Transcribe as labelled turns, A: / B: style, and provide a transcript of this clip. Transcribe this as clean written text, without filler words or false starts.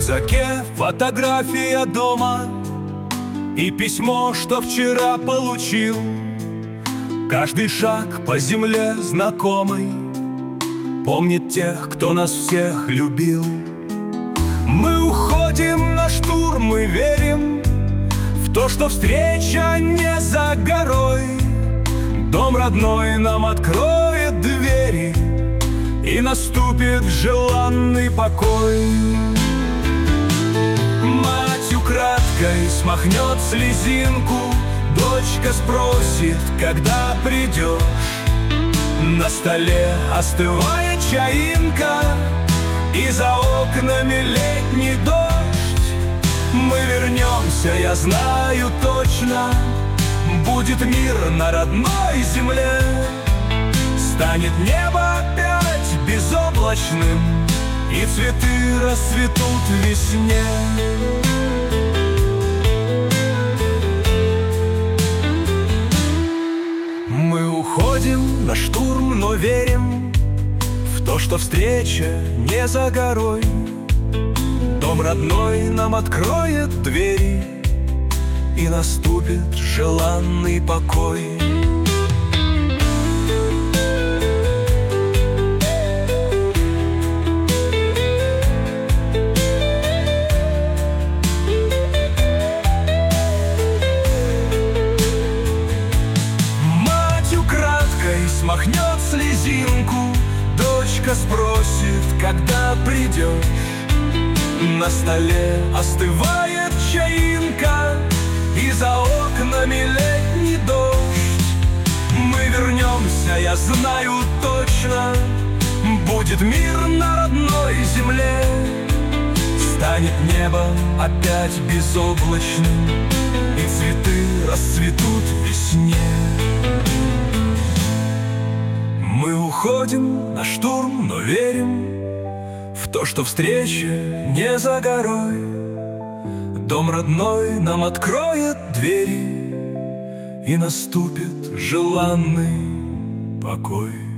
A: рюкзаке фотография дома и письмо, что вчера получил. Каждый шаг по земле знакомый помнит тех, кто нас всех любил. Мы уходим на штурм, мы верим в то, что встреча не за горой. Дом родной нам откроет двери, и наступит желанный покой. Мать украдкой смахнет слезинку, дочка спросит, когда придешь. На столе остывает чаинка, и за окнами летний дождь. Мы вернемся, я знаю точно, будет мир на родной земле. Станет небо опять безоблачным, и цветы расцветут в весне. Мы уходим на штурм, но верим в то, что встреча не за горой. Дом родной нам откроет двери, и наступит желанный покой. Смахнет слезинку, дочка спросит, когда придешь. На столе остывает чаинка, и за окнами летний дождь. Мы вернемся, я знаю точно, будет мир на родной земле. Станет небо опять безоблачным, и цветы расцветут в весне. Мы уходим на штурм, но верим в то, что встреча не за горой. Дом родной нам откроет двери, и наступит желанный покой.